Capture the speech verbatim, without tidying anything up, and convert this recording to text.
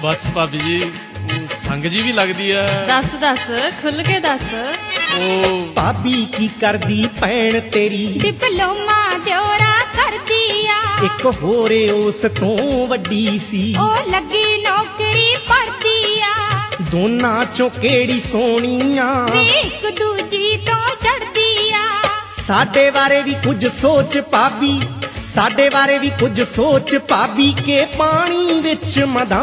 बस भाभी जी संग जी भी लगदी है। दस दस खुल के दस। ओ भाभी की करदी भैन तेरी डिप्लोमा दियोरा कर दिया। एक होरे उस तो वड्डी सी ओ लगी नौकरी पर दिया। दोना चों केड़ी सोहणियां एक दूजी तो चढ़ दिया। साडे बारे भी कुछ सोच भाभी, साडे बारे भी कुछ सोच भाभी के पानी विच मदा